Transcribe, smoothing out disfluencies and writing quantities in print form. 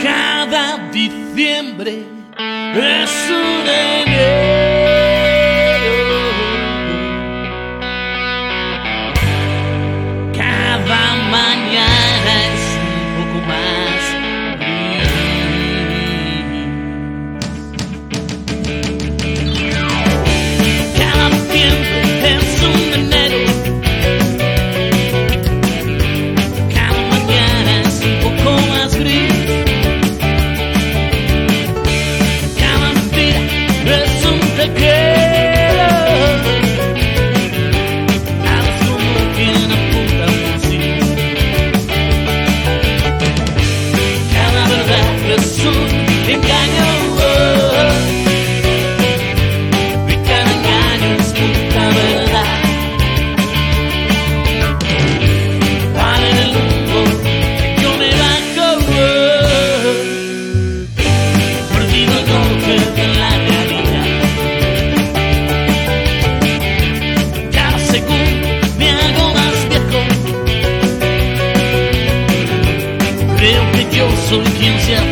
Cada diciembre es un enero. Cada mañana es un poco más gris. Cada diciembre es un enero. Cada mañana es un poco más gris. Te quiero, nada es como quien apunta por sí. Cada verdad es un engaño, y cada engaño es puta verdad. Vale en el mundo que yo me bajo, perdido el golpe de la realidad. Creo que yo soy quien se ha